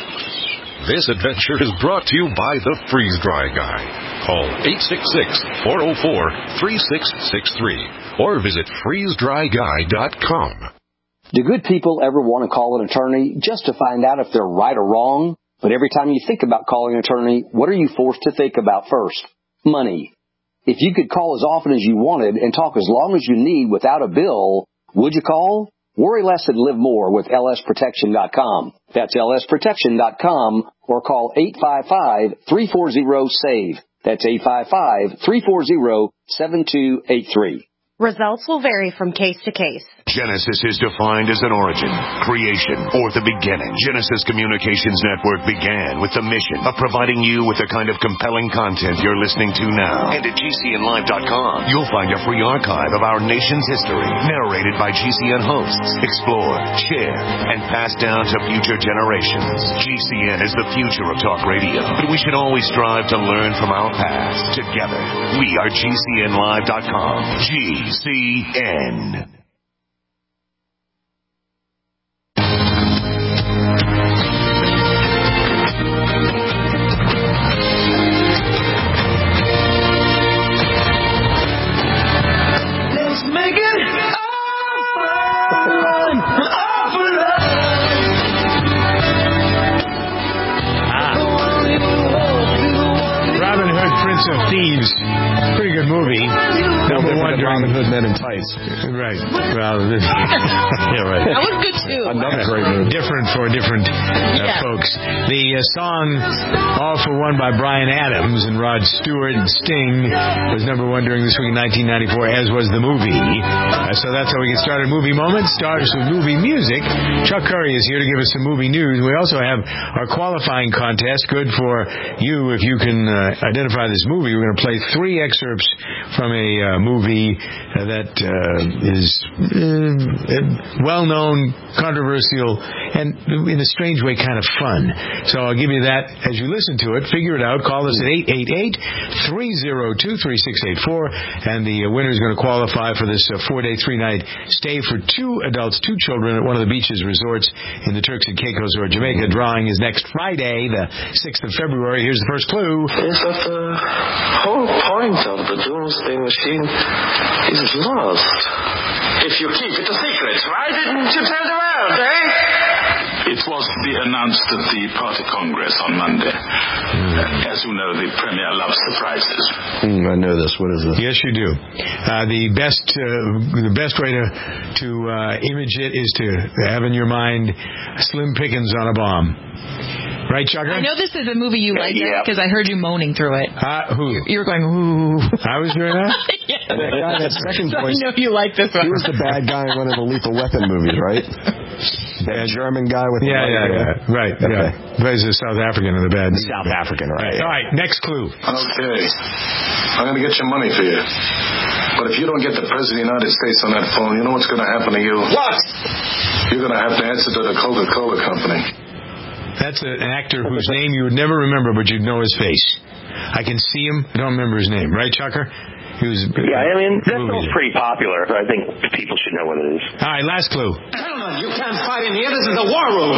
This adventure is brought to you by the Freeze-Dry Guy. Call eight six six, four oh four, three six six three or visit freeze dry guy dot com. Do good people ever want to call an attorney just to find out if they're right or wrong? But every time you think about calling an attorney, what are you forced to think about first? Money. If you could call as often as you wanted and talk as long as you need without a bill, would you call? Worry less and live more with L S protection dot com. That's L S protection dot com or call eight five five, three four zero, S A V E. That's eight five five, three four zero, seven two eight three. Results will vary from case to case. Genesis is defined as an origin, creation, or the beginning. Genesis Communications Network began with the mission of providing you with the kind of compelling content you're listening to now. And at G C N live dot com, you'll find a free archive of our nation's history, narrated by G C N hosts, explored, shared, and passed down to future generations. G C N is the future of talk radio, but we should always strive to learn from our past. Together, we are G C N live dot com. G C N. Prince of Thieves. Pretty good movie. Number one during Robin Hood Men in Tights. Right. Well, yeah, right. That was good too. Another great movie. Different for different uh, yeah. folks. The uh, song "All for One" by Bryan Adams and Rod Stewart and Sting was number one during this week in nineteen ninety-four, as was the movie. Uh, so that's how we get started. Movie Moment starts with movie music. Chuck Curry is here to give us some movie news. We also have our qualifying contest, good for you if you can uh, identify this movie. We're going to play three excerpts from a uh, movie uh, that uh, is uh, well-known, controversial, and in a strange way kind of fun. So I'll give you that as you listen to it. Figure it out. Call us at eight eight eight, three oh two, three six eight four, and the winner is going to qualify for this uh, four-day, three-night stay for two adults, two children at one of the beaches resorts in the Turks and Caicos or Jamaica. Drawing is next Friday, the sixth of February. Here's the first clue. Is that the whole point of the Doomsday Machine is lost. if you keep it a secret. Why didn't you tell the world, eh? It was to be announced at the party congress on Monday. Mm. As you know, the premier loves surprises. Mm, I know this. What is this? Yes, you do. Uh, the best uh, the best way to to uh, image it is to have in your mind Slim Pickens on a bomb. Right, Chucker? I know this is a movie you like yeah. because I heard you moaning through it. Uh, who? You were going, ooh. I was doing that? Yes. That guy, that second so voice. I know you like this one. He was the bad guy in one of the Lethal Weapon movies, right? That German guy with the yeah, yeah, yeah, yeah. Right, okay. yeah. Plays the South African in the bad. South African, right. All right, next clue. Okay. I'm going to get your money for you. But if you don't get the President of the United States on that phone, you know what's going to happen to you? What? You're going to have to answer to the Coca-Cola Company. That's an actor whose name you would never remember, but you'd know his face. I can see him. I don't remember his name. Right, Chucker? He was. Yeah, I mean, that film's pretty popular. I think people should know what it is. All right, last clue. Gentlemen, you can't fight in here. This is the war room.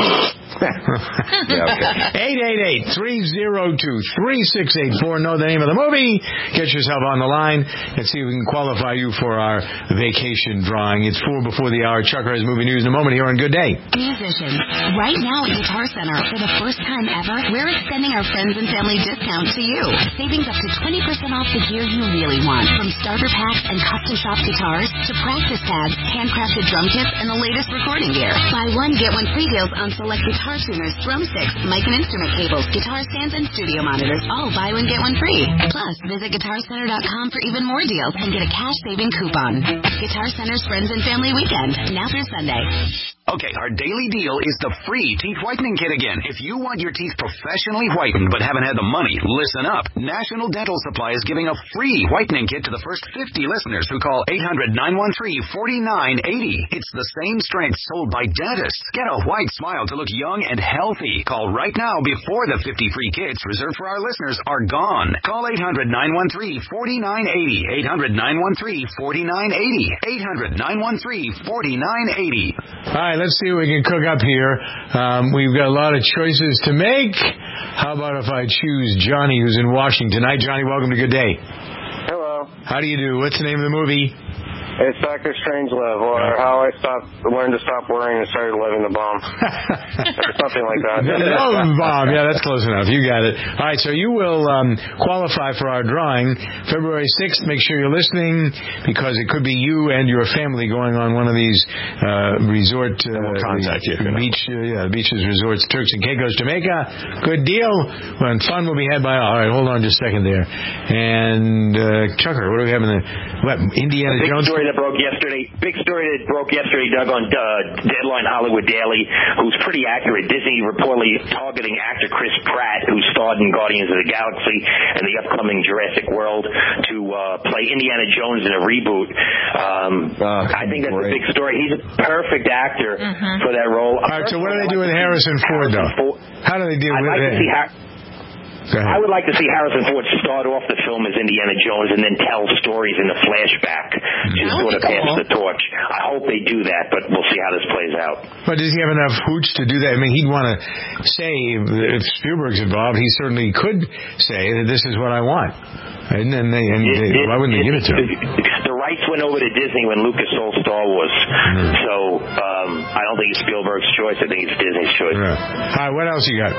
eight eight eight, three oh two, three six eight four. Know the name of the movie. Get yourself on the line and see if we can qualify you for our vacation drawing. It's four before the hour. Chucker has movie news in a moment here on Good Day. Musicians, right now at Guitar Center, for the first time ever, we're extending our friends and family discount to you. Savings up to twenty percent off the gear you really want. From starter packs and custom shop guitars to practice pads, handcrafted drum kits, and the latest recording gear. Buy one, get one free deals on select guitar tuners, drumsticks, mic and instrument cables, guitar stands, and studio monitors. All buy one, get one free. Plus, visit guitar center dot com for even more deals and get a cash saving coupon. Guitar Center's Friends and Family Weekend, now through Sunday. Okay, our daily deal is the free teeth whitening kit again. If you want your teeth professionally whitened but haven't had the money, listen up. National Dental Supply is giving a free whitening kit to the first fifty listeners who call eight hundred, nine one three, four nine eight zero. It's the same strength sold by dentists. Get a white smile to look young and healthy. Call right now before the fifty free kits reserved for our listeners are gone. Call eight hundred, nine one three, four nine eight zero. eight hundred, nine one three, four nine eight zero. eight hundred, nine one three, four nine eight zero. All right, let's see what we can cook up here. Um, we've got a lot of choices to make. How about if I choose Johnny, who's in Washington tonight? Johnny, welcome to Good Day. Hello. How do you do? What's the name of the movie? It's Doctor Strangelove, or how I stopped, learned to stop worrying and started loving the bomb. Or something like that. The love bomb. Yeah, that's close enough. You got it. All right, so you will um, qualify for our drawing February sixth. Make sure you're listening because it could be you and your family going on one of these uh, resort uh, we'll contact you. beach, uh, yeah, beaches, resorts, Turks and Caicos, Jamaica. Good deal. When fun will be had by all. All right, hold on just a second there. And uh, Chucker, what do we have in the what, Indiana big Jones? Story that broke yesterday. Big story that broke yesterday, Doug, on uh, Deadline Hollywood Daily, who's pretty accurate. Disney reportedly targeting actor Chris Pratt, who starred in Guardians of the Galaxy and the upcoming Jurassic World, to uh, play Indiana Jones in a reboot. Um, uh, I think that's great. A big story. He's a perfect actor mm-hmm. for that role. All right, so what do they do with Harrison Ford, though? Ford. How do they deal I'd with like it? To see Har- I would like to see Harrison Ford start off the film as Indiana Jones and then tell stories in the flashback to sort of pass the torch. I hope they do that, but we'll see how this plays out. But does he have enough hooch to do that? I mean, he'd want to say, if Spielberg's involved, he certainly could say that this is what I want. And then they, and it, they, it, why wouldn't they it, give it to him? The rights went over to Disney when Lucas sold Star Wars. Mm. So um, I don't think it's Spielberg's choice. I think it's Disney's choice. Right. All right, what else you got?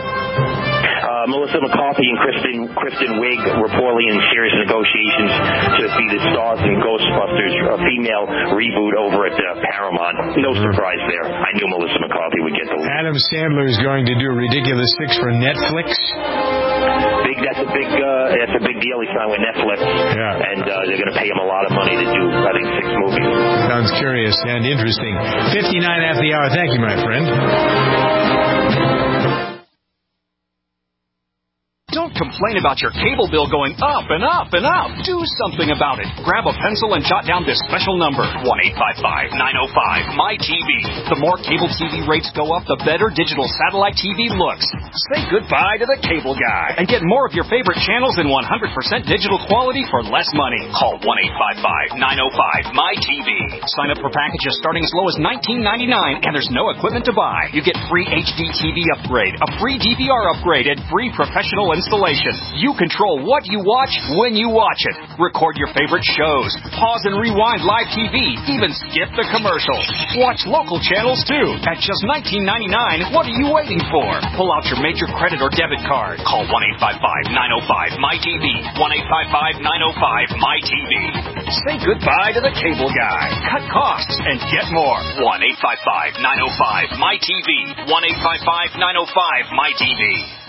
Uh, Melissa McCarthy and Kristen Kristen Wiig reportedly in serious negotiations to be the stars in Ghostbusters, a female reboot over at uh, Paramount. No surprise there. I knew Melissa McCarthy would get the lead. Adam Sandler is going to do a Ridiculous Six for Netflix. Big, that's a big, uh, that's a big deal he signed with Netflix. Yeah. And uh, they're going to pay him a lot of money to do, I think, six movies. Sounds curious and interesting. fifty-nine after the hour. Thank you, my friend. Don't complain about your cable bill going up and up and up. Do something about it. Grab a pencil and jot down this special number, one eight five five, nine oh five, M Y T V. The more cable T V rates go up, the better digital satellite T V looks. Say goodbye to the cable guy and get more of your favorite channels in one hundred percent digital quality for less money. Call one eight five five, nine oh five, M Y T V. Sign up for packages starting as low as nineteen ninety-nine, and there's no equipment to buy. You get free H D T V upgrade, a free D V R upgrade, and free professional installation. installation. You control what you watch when you watch it. Record your favorite shows. Pause and rewind live T V. Even skip the commercials. Watch local channels too. At just nineteen ninety-nine, what are you waiting for? Pull out your major credit or debit card. Call one eight five five, nine oh five, M Y T V. one eight five five, nine oh five, M Y T V. Say goodbye to the cable guy. Cut costs and get more. one eight five five, nine oh five, M Y T V. one eight five five, nine oh five, M Y T V.